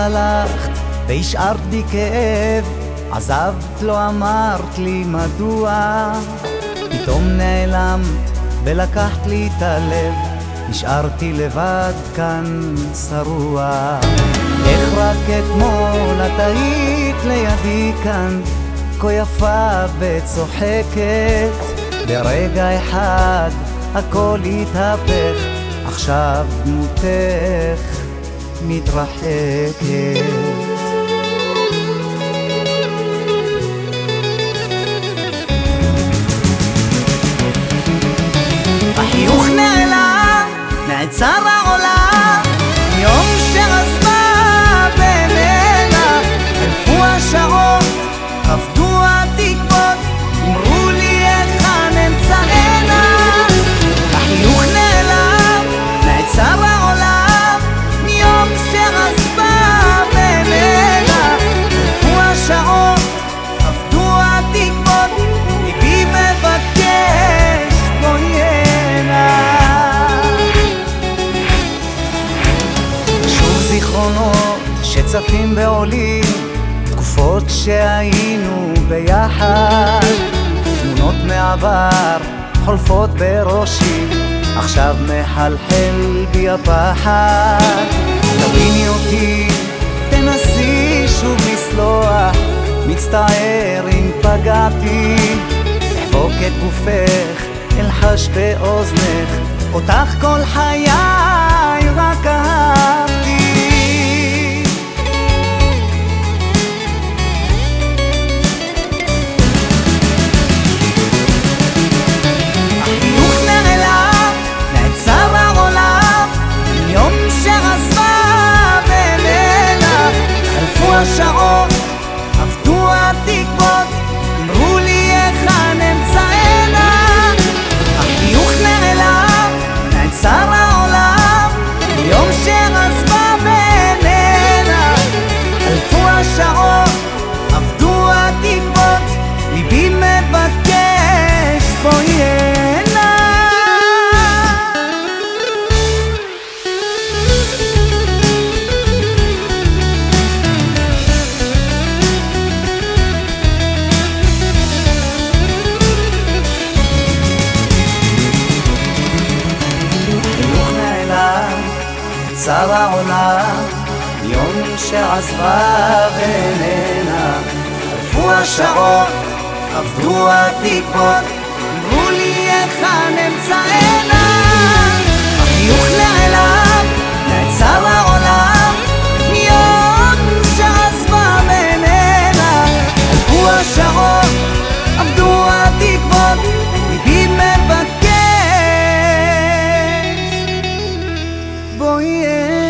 הלכת והשארת בי כאב, עזבת לא אמרת לי מדוע, פתאום נעלמת ולקחת לי את הלב, נשארתי לבד כאן שרוע. איך רק אתמול את היית לידי כאן, כה יפה וצוחקת, ברגע אחד הכל התהפך, עכשיו דמותך מתרחקת. החיוך נעלם, נעצר העולם, יום שעזבה בינינה, חלפו השעות, עבדו התקוות, אמרו לי היכן אמצענה. החיוך נעלם, נעצר העולם, יום שעזבה בינינה, חלפו השעות, עבדו התקוות, ליבי מבקש בואי הנה. שוב זיכרונות שצפים ועולים, תקופות שהיינו ביחד, תמונות מעבר חולפות בראשי, עכשיו מחלחל בי הפחד. תביני אותי, תנסי שוב לסלוח, מצטער אם פגעתי, לחבוק את גופך, אלחש באוזנך, אותך כל חיי רק אהבתי. השעות, עבדו התקוות, אמרו לי היכן אמצענה. החיוך נעלם, נעצר העולם, יום שעזבה בינינה. חלפו השעות, עבדו התקוות, ליבי מבקש בואי הנה. נעצר העולם, יום שעזבה בינינה. חלפו השעות, עבדו התקוות, אמרו לי היכן אמצענה. החיוך נעלם, נעצר העולם, יום שעזבה בינינה. חלפו השעות, עבדו התקוות, ליבי מבקש בואי